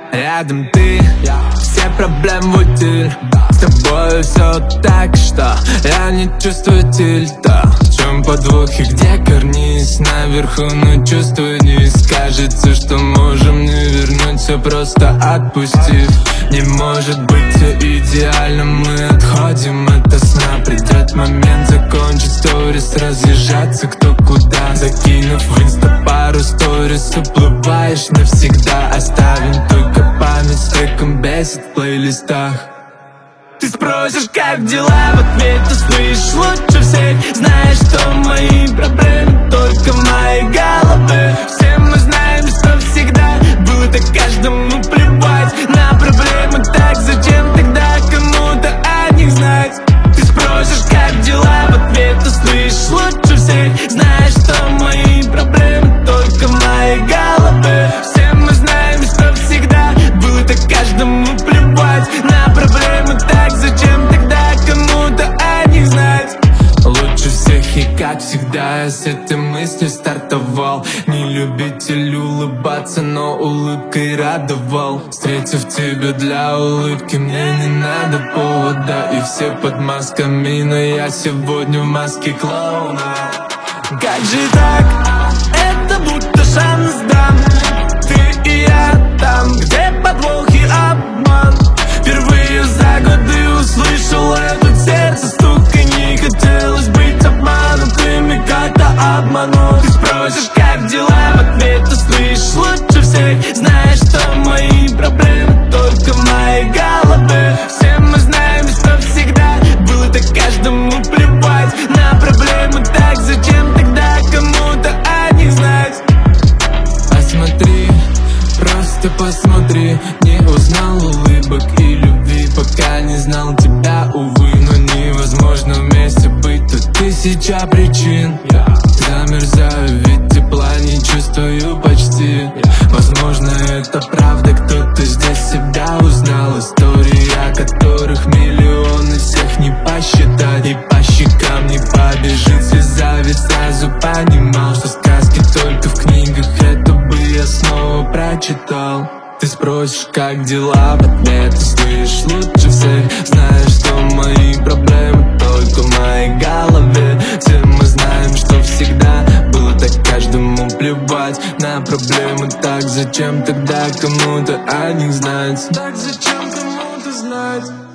Рядом ты, все проблемы в утиль. С тобой все так, что я не чувствую тильта. В чем подвох и где карниз? Наверху, но чувствую низ. Кажется, что можем не вернуть все, просто отпустив. Не может быть все идеально, мы отходим от сна. Придет момент закончить сторис, разъезжаться кто куда. Закинув в инста пару сторис, уплываешь навсегда. Оставим только память, с треком бесит в плейлистах. Ты спросишь, как дела, в ответ ты слышишь лучше всех. Знаешь, что мои проблемы только в моей голове. Все мы знаем, что всегда было так каждому плевать на проблемы. Так зачем тогда кому-то о них знать? Ты спросишь, как дела, в ответ ты слышишь лучше всех. Знаешь, что мои проблемы только в моей голове. Все мы знаем, что всегда было так каждому плевать на проблемы. Так зачем тогда кому-то о них знать? Лучше всех и как всегда я с этой мыслью стартовал. Не любитель улыбаться, но улыбкой радовал. Встретив тебя для улыбки, мне не надо повода. И все под масками, но я сегодня в маске клоуна. Как же так? Это будто шанс дам. Ты и я там, где подвох и обман. Впервые за годы услышал этот сердце стук. И не хотелось быть обманутыми, как-то обмануть. Ты спросишь, как дела, в ответ ты слышишь лучше всех. Знаешь, что мои проблемы только в моей голове. Все мы знаем, что всегда было так каждому плевать на проблемы. Так зачем тогда кому-то о них знать? Посмотри, просто посмотри. Не узнал улыбок и любви, пока не знал тебя, увы. Но невозможно вместе быть, тут тысяча причин. Замерзаю, ведь тепла не чувствую почти. Возможно, это правда, кто-то здесь себя узнал. Истории, о которых миллионы, всех не посчитать. И по щекам не побежит слеза, ведь сразу понимал, что сказки только в книгах, это бы я снова прочитал. Ты спросишь, как дела, в ответ ты слышишь лучше всех. Знаешь, что мои проблемы только в моей голове. Все мы знаем, что всегда было так каждому плевать на проблемы. Так зачем тогда кому-то о них знать? Так зачем кому-то знать?